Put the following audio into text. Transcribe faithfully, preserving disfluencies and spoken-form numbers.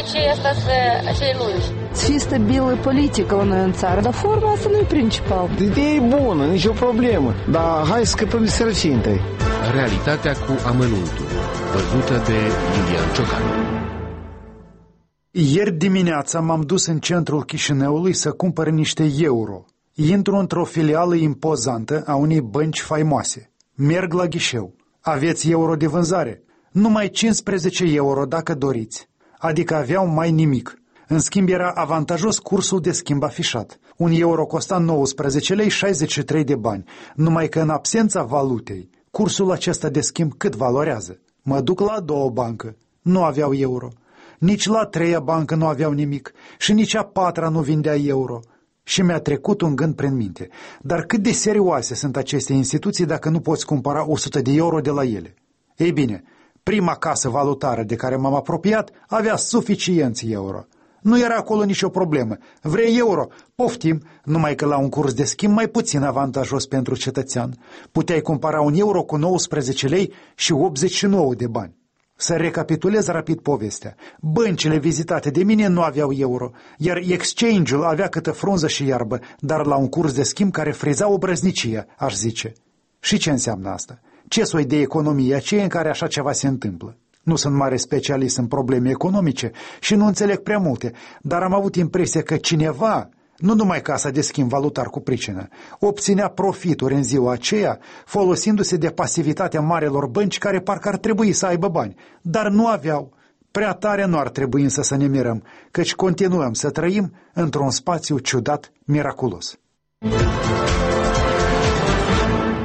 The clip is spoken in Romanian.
aceea asta să acei lungi. Să fie stabilă politică la noi în țară, dar forma asta nu e principal. Ideea e bună, nicio problemă, dar hai să scăpăm de sărăcie întâi. Realitatea cu amănuntul, văzută de Iulian Ciocanu. Ieri dimineața m-am dus în centrul Chișinăului să cumpăr niște euro. Intru într-o filială impozantă a unei bănci faimoase. Merg la ghișeu. Aveți euro de vânzare? Numai cincisprezece euro dacă doriți. Adică aveau mai nimic. În schimb era avantajos cursul de schimb afișat. Un euro costa nouăsprezece lei șaizeci și trei de bani. Numai că în absența valutei, cursul acesta de schimb cât valorează? Mă duc la a doua bancă. Nu aveau euro. Nici la a treia bancă nu aveau nimic. Și nici a patra nu vindea euro. Și mi-a trecut un gând prin minte. Dar cât de serioase sunt aceste instituții dacă nu poți cumpăra o sută de euro de la ele? Ei bine, prima casă valutară de care m-am apropiat avea suficienți euro. Nu era acolo nicio problemă. Vrei euro? Poftim, numai că la un curs de schimb mai puțin avantajos pentru cetățean. Puteai cumpăra un euro cu nouăsprezece lei și optzeci și nouă de bani. Să recapitulez rapid povestea. Băncile vizitate de mine nu aveau euro, iar exchange-ul avea câtă frunză și iarbă, dar la un curs de schimb care friza obrăznicia, aș zice. Și ce înseamnă asta? Ce soi de economie aceea în care așa ceva se întâmplă? Nu sunt mare specialist în probleme economice și nu înțeleg prea multe, dar am avut impresia că cineva, nu numai casa de schimb valutar cu pricină, obținea profituri în ziua aceea folosindu-se de pasivitatea marelor bănci care parcă ar trebui să aibă bani, dar nu aveau. Prea tare nu ar trebui însă să ne mirăm, căci continuăm să trăim într-un spațiu ciudat, miraculos.